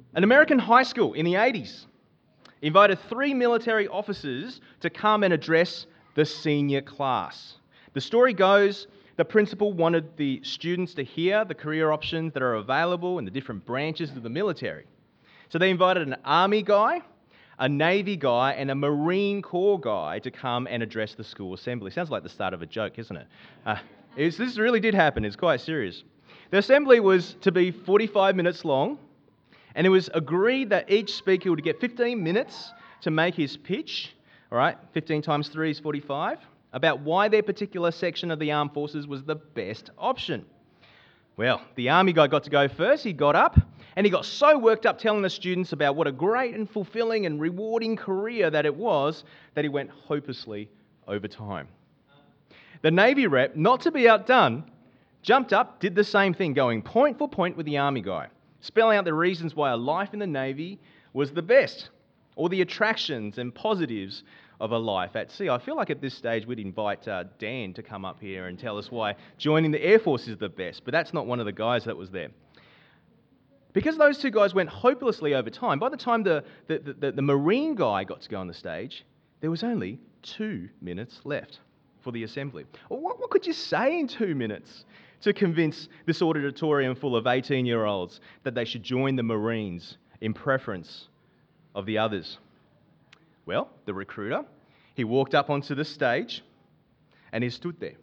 An American high school in the 80s invited 3 military officers to come and address the senior class. The story goes, the principal wanted the students to hear the career options that are available in the different branches of the military. So they invited an Army guy, a Navy guy, and a Marine Corps guy to come and address the school assembly. Sounds like the start of a joke, isn't it? This really did happen. It's quite serious. The assembly was to be 45 minutes long, and it was agreed that each speaker would get 15 minutes to make his pitch, all right, 15 times 3 is 45, about why their particular section of the armed forces was the best option. Well, the Army guy got to go first. He got up, and he got so worked up telling the students about what a great and fulfilling and rewarding career that it was, that he went hopelessly over time. The Navy rep, not to be outdone, jumped up, did the same thing, going point for point with the Army guy, spelling out the reasons why a life in the Navy was the best, or the attractions and positives of a life at sea. I feel like at this stage we'd invite Dan to come up here and tell us why joining the Air Force is the best, but that's not one of the guys that was there. Because those two guys went hopelessly over time, by the time the Marine guy got to go on the stage, there was only 2 minutes left for the assembly. What could you say in 2 minutes to convince this auditorium full of 18-year-olds that they should join the Marines in preference of the others? Well, the recruiter, he walked up onto the stage and he stood there.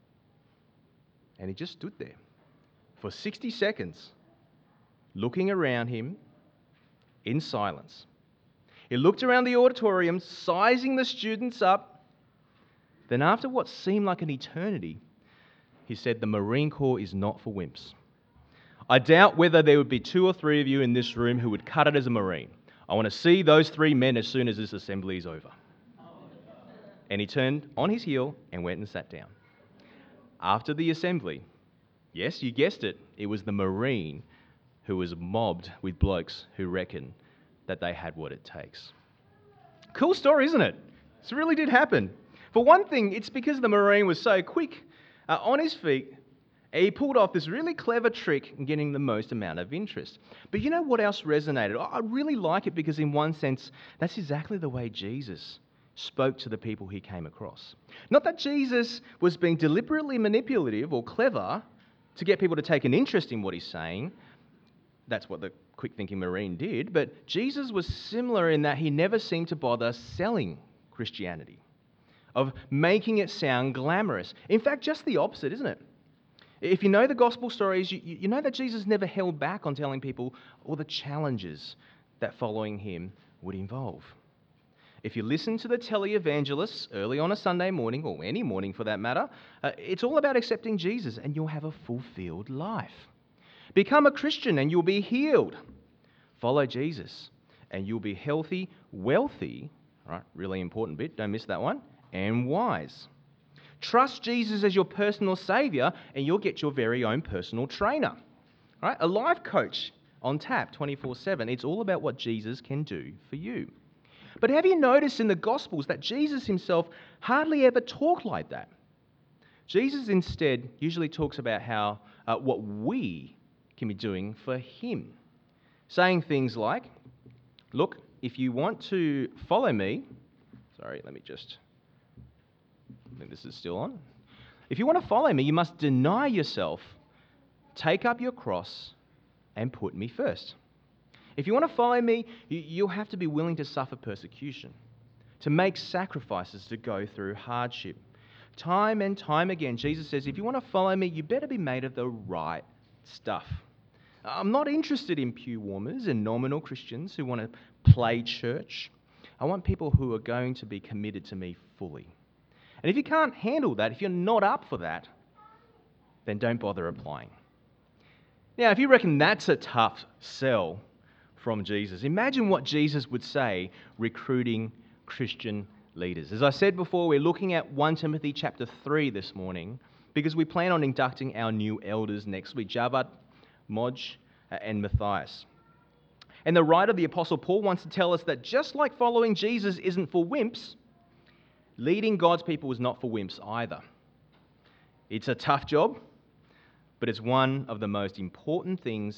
And he just stood there for 60 seconds, looking around him in silence. He looked around the auditorium, sizing the students up. Then after what seemed like an eternity, he said, "The Marine Corps is not for wimps. I doubt whether there would be 2 or 3 of you in this room who would cut it as a Marine. I want to see those 3 men as soon as this assembly is over." And he turned on his heel and went and sat down. After the assembly, yes, you guessed it, it was the Marine who was mobbed with blokes who reckon that they had what it takes. Cool story, isn't it? This really did happen. For one thing, it's because the Marine was so quick on his feet. He pulled off this really clever trick in getting the most amount of interest. But you know what else resonated? I really like it because in one sense, that's exactly the way Jesus spoke to the people he came across. Not that Jesus was being deliberately manipulative or clever to get people to take an interest in what he's saying. That's what the quick-thinking Marine did. But Jesus was similar in that he never seemed to bother selling Christianity, of making it sound glamorous. In fact, just the opposite, isn't it? If you know the gospel stories, you know that Jesus never held back on telling people all the challenges that following him would involve. If you listen to the televangelists early on a Sunday morning, or any morning for that matter, it's all about accepting Jesus and you'll have a fulfilled life. Become a Christian and you'll be healed. Follow Jesus and you'll be healthy, wealthy, right? Really important bit, don't miss that one, and wise. Trust Jesus as your personal saviour and you'll get your very own personal trainer. Right? A life coach on tap 24/7. It's all about what Jesus can do for you. But have you noticed in the Gospels that Jesus himself hardly ever talked like that? Jesus instead usually talks about how what we can be doing for him. Saying things like, look, if you want to follow me, I think this is still on. If you want to follow me, you must deny yourself, take up your cross, and put me first. If you want to follow me, you'll have to be willing to suffer persecution, to make sacrifices, to go through hardship. Time and time again, Jesus says, if you want to follow me, you better be made of the right stuff. I'm not interested in pew warmers and nominal Christians who want to play church. I want people who are going to be committed to me fully. And if you can't handle that, if you're not up for that, then don't bother applying. Now, if you reckon that's a tough sell from Jesus, imagine what Jesus would say recruiting Christian leaders. As I said before, we're looking at 1 Timothy chapter 3 this morning because we plan on inducting our new elders next week, Javad, Moj, and Matthias. And the writer, the Apostle Paul, wants to tell us that just like following Jesus isn't for wimps, leading God's people is not for wimps either. It's a tough job, but it's one of the most important things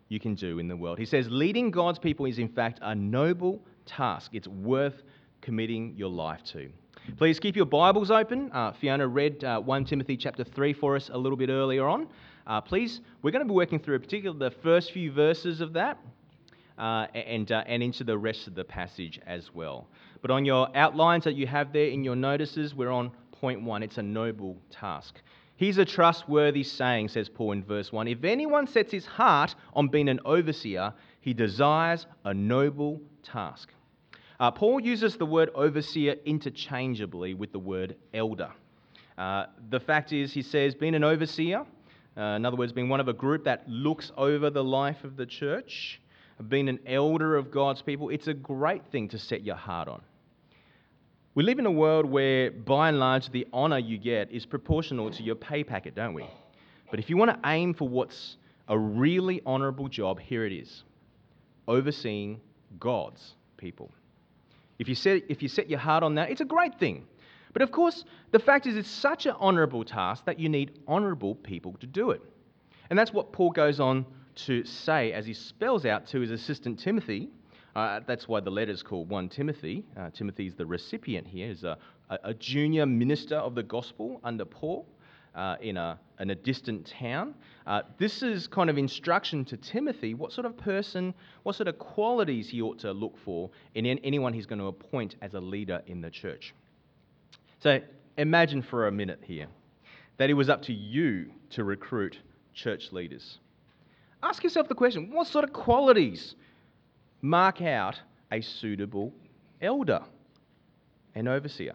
you can do in the world. He says, leading God's people is in fact a noble task. It's worth committing your life to. Please keep your Bibles open. Fiona read 1 Timothy chapter 3 for us a little bit earlier on. Please, we're going to be working through particularly the first few verses of that and into the rest of the passage as well. But on your outlines that you have there in your notices, we're on point 1. It's a noble task. Here's a trustworthy saying, says Paul in verse 1. If anyone sets his heart on being an overseer, he desires a noble task. Paul uses the word overseer interchangeably with the word elder. The fact is, he says, being an overseer, in other words, being one of a group that looks over the life of the church, being an elder of God's people, it's a great thing to set your heart on. We live in a world where, by and large, the honour you get is proportional to your pay packet, don't we? But if you want to aim for what's a really honourable job, here it is: overseeing God's people. If you set your heart on that, it's a great thing. But of course, the fact is it's such an honourable task that you need honourable people to do it. And that's what Paul goes on to say as he spells out to his assistant Timothy. That's why the letter's called 1 Timothy. Timothy's the recipient here, is a junior minister of the gospel under Paul in a distant town. This is kind of instruction to Timothy, what sort of person, what sort of qualities he ought to look for in anyone he's going to appoint as a leader in the church. So imagine for a minute here that it was up to you to recruit church leaders. Ask yourself the question, what sort of qualities mark out a suitable elder and overseer?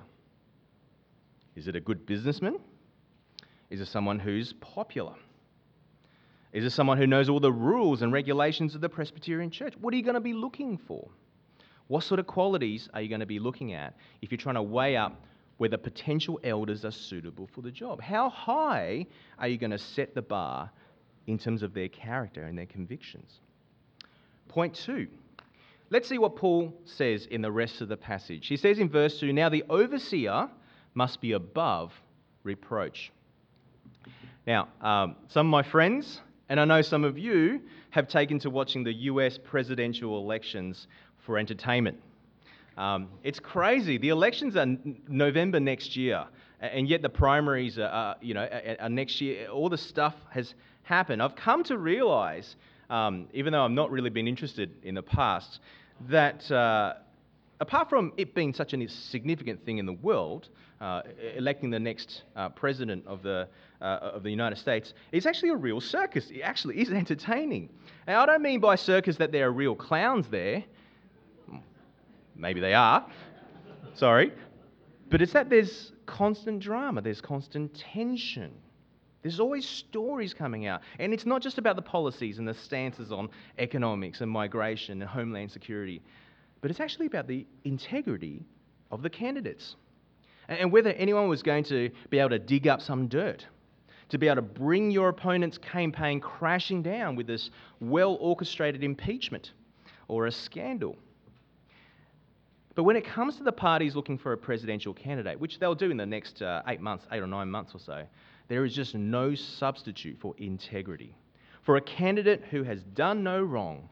Is it a good businessman? Is it someone who's popular? Is it someone who knows all the rules and regulations of the Presbyterian Church? What are you going to be looking for? What sort of qualities are you going to be looking at if you're trying to weigh up whether potential elders are suitable for the job? How high are you going to set the bar in terms of their character and their convictions? Point 2. Let's see what Paul says in the rest of the passage. He says in verse 2, now the overseer must be above reproach. Now, some of my friends, and I know some of you, have taken to watching the US presidential elections for entertainment. It's crazy. The elections are November next year, and yet the primaries are next year. All the stuff has happened. I've come to realise, even though I've not really been interested in the past, that apart from it being such a significant thing in the world, electing the next president of the United States, it's actually a real circus. It actually is entertaining. And I don't mean by circus that there are real clowns there. Maybe they are. Sorry. But it's that there's constant drama. There's constant tension. There's always stories coming out. And it's not just about the policies and the stances on economics and migration and homeland security, but it's actually about the integrity of the candidates. And whether anyone was going to be able to dig up some dirt, to be able to bring your opponent's campaign crashing down with this well-orchestrated impeachment or a scandal. But when it comes to the parties looking for a presidential candidate, which they'll do in the next 8 or 9 months or so, there is just no substitute for integrity. For a candidate who has done no wrong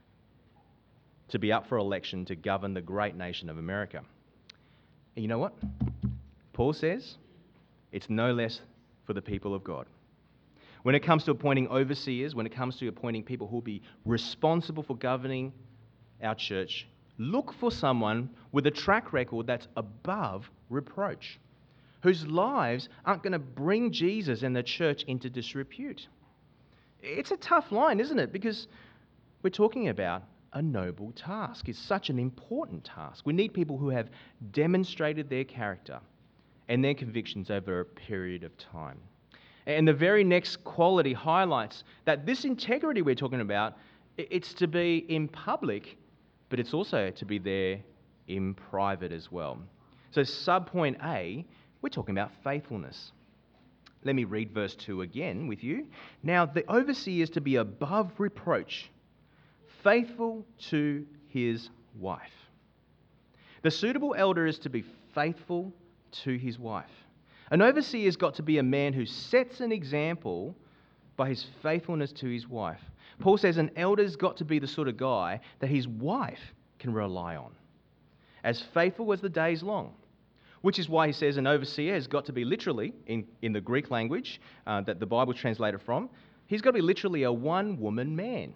to be up for election to govern the great nation of America. And you know what? Paul says it's no less for the people of God. When it comes to appointing overseers, when it comes to appointing people who will be responsible for governing our church, look for someone with a track record that's above reproach, whose lives aren't going to bring Jesus and the church into disrepute. It's a tough line, isn't it? Because we're talking about a noble task. It's such an important task. We need people who have demonstrated their character and their convictions over a period of time. And the very next quality highlights that this integrity we're talking about, it's to be in public, but it's also to be there in private as well. So subpoint A, we're talking about faithfulness. Let me read verse 2 again with you. Now the overseer is to be above reproach, faithful to his wife. The suitable elder is to be faithful to his wife. An overseer has got to be a man who sets an example by his faithfulness to his wife. Paul says an elder's got to be the sort of guy that his wife can rely on, as faithful as the day's long. Which is why he says an overseer has got to be literally, in the Greek language that the Bible translated from, he's got to be literally a one-woman man.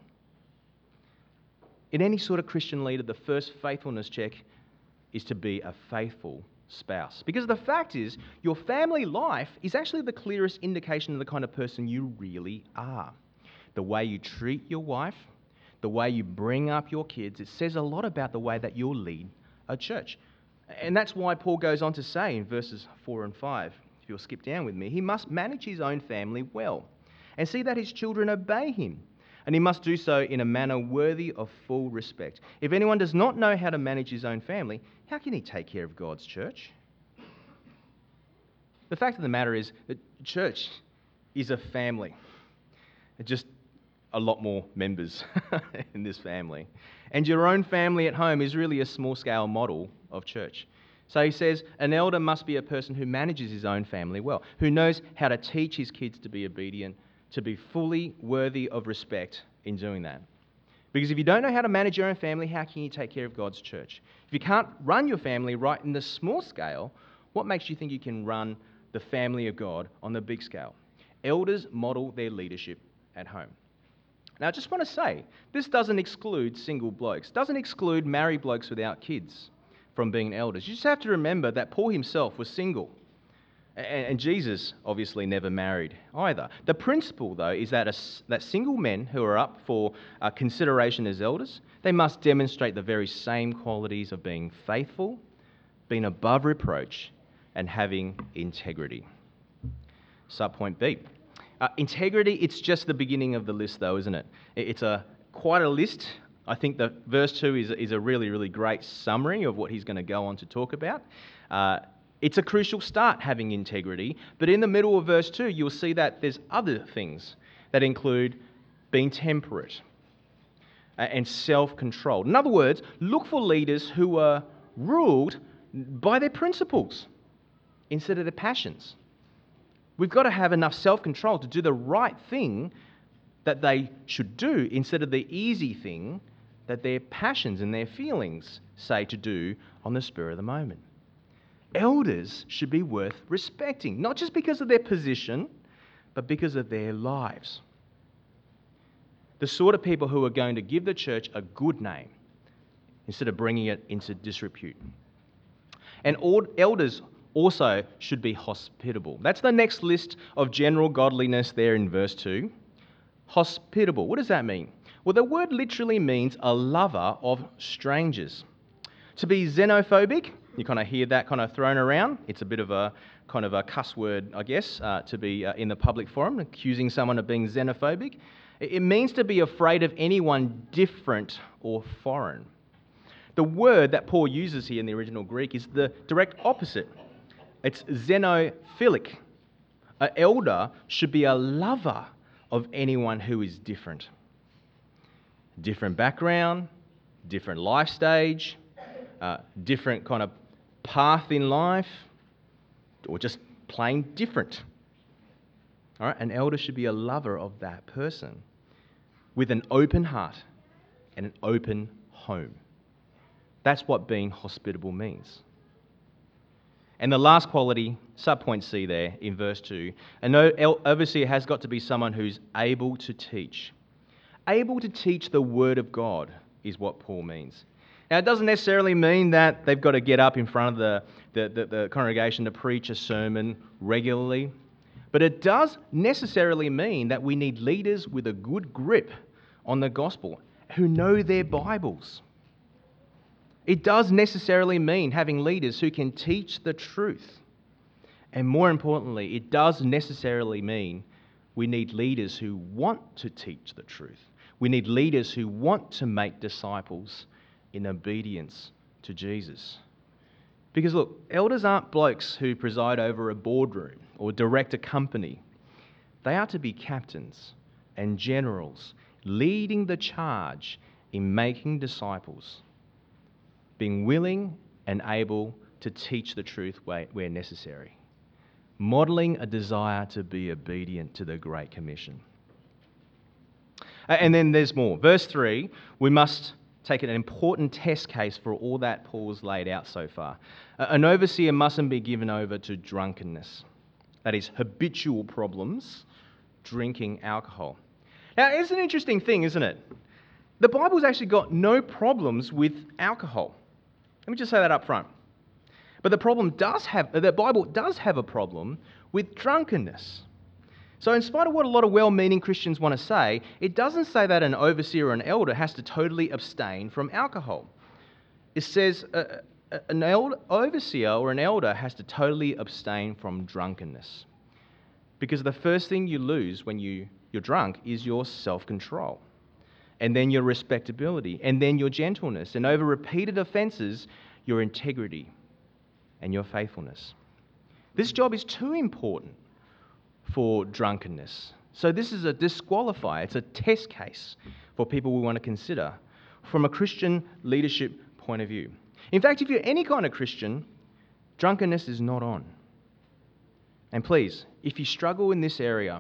In any sort of Christian leader, the first faithfulness check is to be a faithful spouse. Because the fact is, your family life is actually the clearest indication of the kind of person you really are. The way you treat your wife, the way you bring up your kids, it says a lot about the way that you'll lead a church. And that's why Paul goes on to say in verses 4 and 5, if you'll skip down with me, he must manage his own family well and see that his children obey him. And he must do so in a manner worthy of full respect. If anyone does not know how to manage his own family, how can he take care of God's church? The fact of the matter is that church is a family. It's just a lot more members in this family. And your own family at home is really a small-scale model of church. So he says, an elder must be a person who manages his own family well, who knows how to teach his kids to be obedient, to be fully worthy of respect in doing that. Because if you don't know how to manage your own family, how can you take care of God's church? If you can't run your family right in the small scale, what makes you think you can run the family of God on the big scale? Elders model their leadership at home. Now, I just want to say, this doesn't exclude single blokes, doesn't exclude married blokes without kids from being elders. You just have to remember that Paul himself was single. And Jesus obviously never married either. The principle, though, is that single men who are up for consideration as elders, they must demonstrate the very same qualities of being faithful, being above reproach, and having integrity. Subpoint B. Integrity, it's just the beginning of the list, though, isn't it? It's quite a list. I think that verse 2 is a really, really great summary of what he's going to go on to talk about. It's a crucial start, having integrity, but in the middle of verse 2, you'll see that there's other things that include being temperate and self-controlled. In other words, look for leaders who are ruled by their principles instead of their passions. We've got to have enough self-control to do the right thing that they should do instead of the easy thing that their passions and their feelings say to do on the spur of the moment. Elders should be worth respecting, not just because of their position, but because of their lives. The sort of people who are going to give the church a good name instead of bringing it into disrepute. And elders also should be hospitable. That's the next list of general godliness there in verse 2. Hospitable. What does that mean? Well, the word literally means a lover of strangers. To be xenophobic, you kind of hear that kind of thrown around. It's a bit of a kind of a cuss word, I guess, to be in the public forum, accusing someone of being xenophobic. It means to be afraid of anyone different or foreign. The word that Paul uses here in the original Greek is the direct opposite. It's xenophilic. An elder should be a lover of anyone who is different. Different background, different life stage, different kind of path in life, or just plain different. All right, an elder should be a lover of that person with an open heart and an open home. That's what being hospitable means. And the last quality, subpoint C there in verse 2, an overseer has got to be someone who's able to teach. Able to teach the Word of God is what Paul means. Now, it doesn't necessarily mean that they've got to get up in front of the congregation to preach a sermon regularly, but it does necessarily mean that we need leaders with a good grip on the gospel who know their Bibles. It does necessarily mean having leaders who can teach the truth. And more importantly, it does necessarily mean we need leaders who want to teach the truth. We need leaders who want to make disciples in obedience to Jesus. Because look, elders aren't blokes who preside over a boardroom or direct a company. They are to be captains and generals, leading the charge in making disciples, being willing and able to teach the truth where necessary, modelling a desire to be obedient to the Great Commission. And then there's more. Verse 3, we must take an important test case for all that Paul's laid out so far. An overseer mustn't be given over to drunkenness. That is, habitual problems, drinking alcohol. Now, it's an interesting thing, isn't it? The Bible's actually got no problems with alcohol. Let me just say that up front. But the Bible does have a problem with drunkenness. So in spite of what a lot of well-meaning Christians want to say, it doesn't say that an overseer or an elder has to totally abstain from alcohol. It says an overseer or an elder has to totally abstain from drunkenness. Because the first thing you lose when you're drunk is your self-control, and then your respectability, and then your gentleness, and over repeated offences, your integrity and your faithfulness. This job is too important for drunkenness. So this is a disqualifier. It's a test case for people we want to consider from a Christian leadership point of view. In fact, if you're any kind of Christian, drunkenness is not on. And please, if you struggle in this area,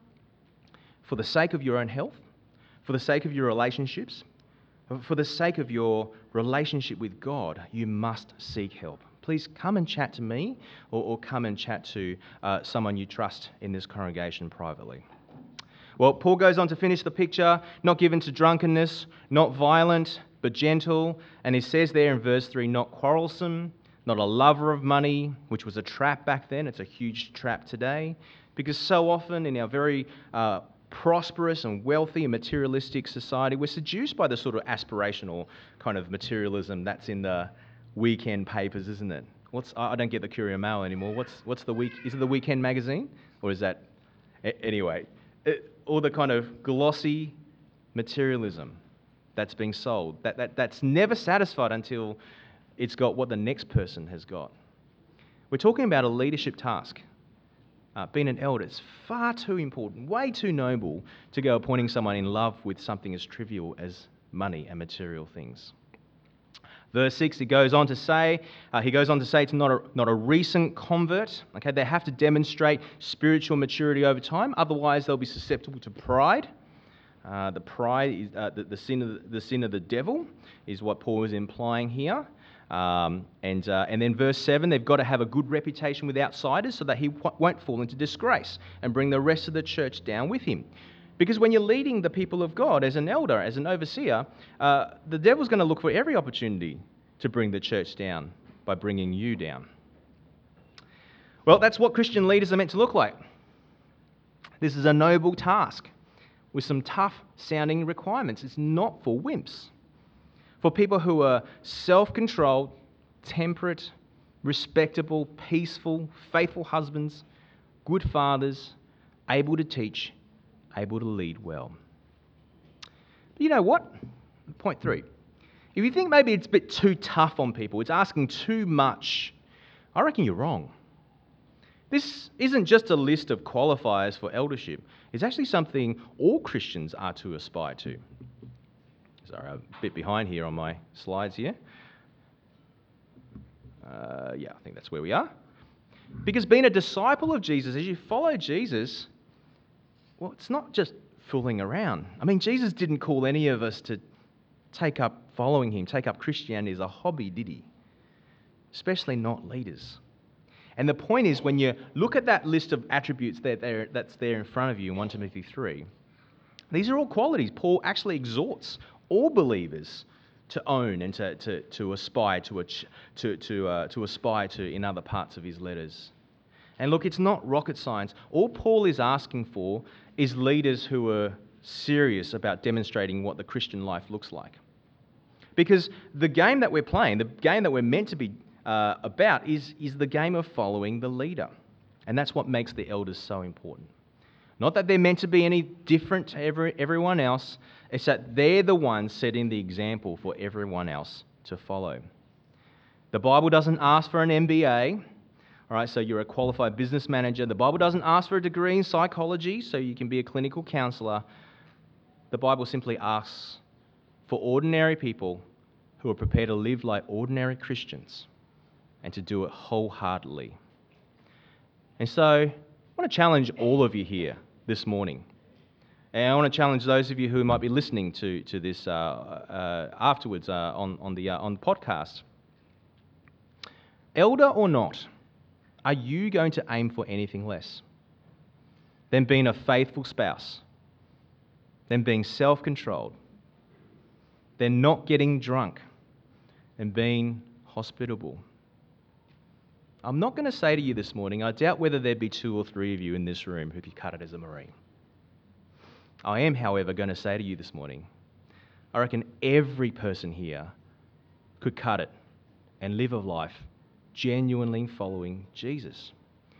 for the sake of your own health, for the sake of your relationships, for the sake of your relationship with God, you must seek help. Please come and chat to me or come and chat to someone you trust in this congregation privately. Well, Paul goes on to finish the picture, not given to drunkenness, not violent, but gentle. And he says there in verse 3, not quarrelsome, not a lover of money, which was a trap back then. It's a huge trap today. Because so often in our very prosperous and wealthy and materialistic society, we're seduced by the sort of aspirational kind of materialism that's in the weekend papers, isn't it? I don't get the Courier Mail anymore. What's the week? Is it the Weekend magazine, or is that anyway? All the kind of glossy materialism that's being sold. That's never satisfied until it's got what the next person has got. We're talking about a leadership task. Being an elder is far too important, way too noble to go appointing someone in love with something as trivial as money and material things. Verse 6, he goes on to say it's not a recent convert. Okay, they have to demonstrate spiritual maturity over time, otherwise they'll be susceptible to pride. The pride is the sin of the devil, is what Paul is implying here. And then verse 7, they've got to have a good reputation with outsiders so that he won't fall into disgrace and bring the rest of the church down with him. Because when you're leading the people of God as an elder, as an overseer, the devil's going to look for every opportunity to bring the church down by bringing you down. Well, that's what Christian leaders are meant to look like. This is a noble task with some tough-sounding requirements. It's not for wimps. For people who are self-controlled, temperate, respectable, peaceful, faithful husbands, good fathers, able to teach, able to lead well. But you know what? Point 3. If you think maybe it's a bit too tough on people, it's asking too much, I reckon you're wrong. This isn't just a list of qualifiers for eldership. It's actually something all Christians are to aspire to. Sorry, I'm a bit behind here on my slides here. I think that's where we are. Because being a disciple of Jesus, as you follow Jesus, well, it's not just fooling around. I mean, Jesus didn't call any of us to take up following him, take up Christianity as a hobby, did he? Especially not leaders. And the point is, when you look at that list of attributes that's there in front of you in 1 Timothy 3, these are all qualities Paul actually exhorts all believers to own and to aspire to aspire to in other parts of his letters. And look, it's not rocket science. All Paul is asking for is leaders who are serious about demonstrating what the Christian life looks like. Because the game that we're playing, the game that we're meant to be about is the game of following the leader. And that's what makes the elders so important. Not that they're meant to be any different to everyone else, it's that they're the ones setting the example for everyone else to follow. The Bible doesn't ask for an MBA, all right, so you're a qualified business manager. The Bible doesn't ask for a degree in psychology, so you can be a clinical counselor. The Bible simply asks for ordinary people who are prepared to live like ordinary Christians and to do it wholeheartedly. And so I want to challenge all of you here this morning And I want to challenge those of you who might be listening to this afterwards on the podcast. Elder or not, are you going to aim for anything less than being a faithful spouse, than being self-controlled, than not getting drunk, and being hospitable? I'm not going to say to you this morning, I doubt whether there'd be 2 or 3 of you in this room who could cut it as a Marine. I am, however, going to say to you this morning, I reckon every person here could cut it and live a life genuinely following Jesus.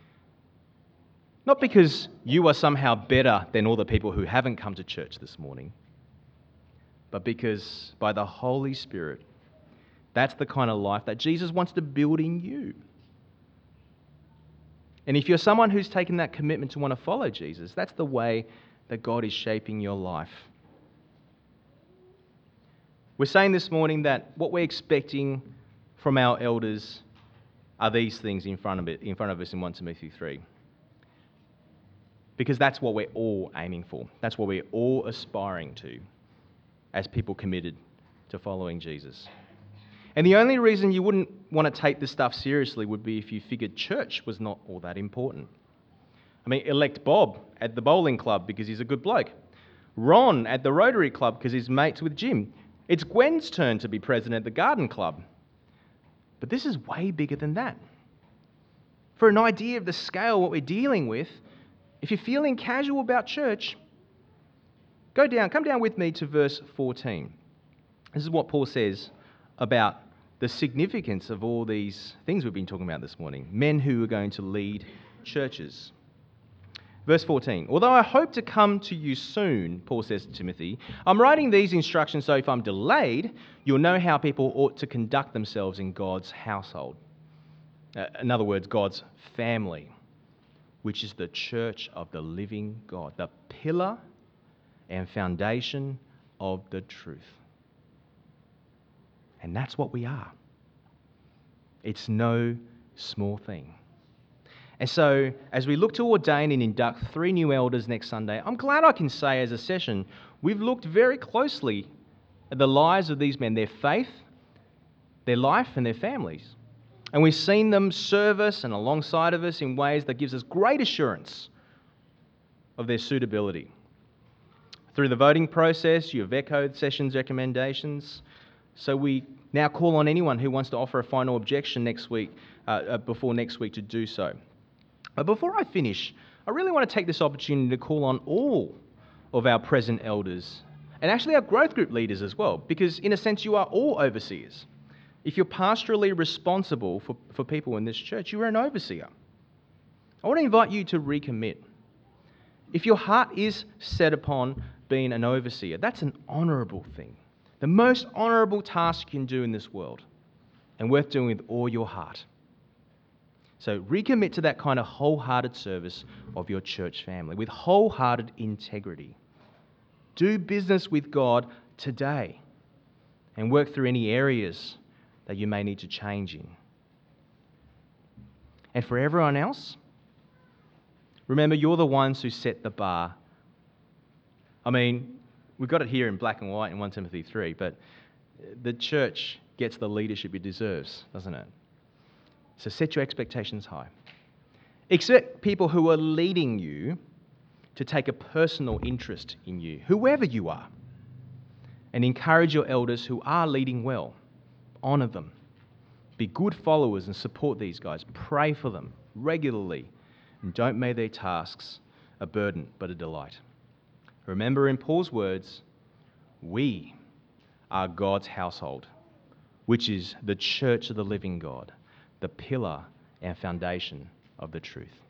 Not because you are somehow better than all the people who haven't come to church this morning, but because by the Holy Spirit, that's the kind of life that Jesus wants to build in you. And if you're someone who's taken that commitment to want to follow Jesus, that's the way that God is shaping your life. We're saying this morning that what we're expecting from our elders are these things in front of us in 1 Timothy 3. Because that's what we're all aiming for. That's what we're all aspiring to as people committed to following Jesus. And the only reason you wouldn't want to take this stuff seriously would be if you figured church was not all that important. I mean, elect Bob at the bowling club because he's a good bloke. Ron at the Rotary Club because he's mates with Jim. It's Gwen's turn to be president at the Garden Club. But this is way bigger than that. For an idea of the scale, what we're dealing with, if you're feeling casual about church, come down with me to verse 14. This is what Paul says about the significance of all these things we've been talking about this morning. Men who are going to lead churches. Verse 14, although I hope to come to you soon, Paul says to Timothy, I'm writing these instructions so if I'm delayed, you'll know how people ought to conduct themselves in God's household. In other words, God's family, which is the church of the living God, the pillar and foundation of the truth. And that's what we are. It's no small thing. And so, as we look to ordain and induct 3 new elders next Sunday, I'm glad I can say as a session, we've looked very closely at the lives of these men, their faith, their life, and their families. And we've seen them serve us and alongside of us in ways that gives us great assurance of their suitability. Through the voting process, you have echoed sessions recommendations. So we now call on anyone who wants to offer a final objection before next week to do so. But before I finish, I really want to take this opportunity to call on all of our present elders and actually our growth group leaders as well, because in a sense you are all overseers. If you're pastorally responsible for people in this church, you are an overseer. I want to invite you to recommit. If your heart is set upon being an overseer, that's an honourable thing. The most honourable task you can do in this world and worth doing with all your heart. So recommit to that kind of wholehearted service of your church family with wholehearted integrity. Do business with God today and work through any areas that you may need to change in. And for everyone else, remember you're the ones who set the bar. I mean, we've got it here in black and white in 1 Timothy 3, but the church gets the leadership it deserves, doesn't it? So set your expectations high. Expect people who are leading you to take a personal interest in you, whoever you are. And encourage your elders who are leading well. Honour them. Be good followers and support these guys. Pray for them regularly. And don't make their tasks a burden, but a delight. Remember in Paul's words, we are God's household, which is the church of the living God, the pillar and foundation of the truth.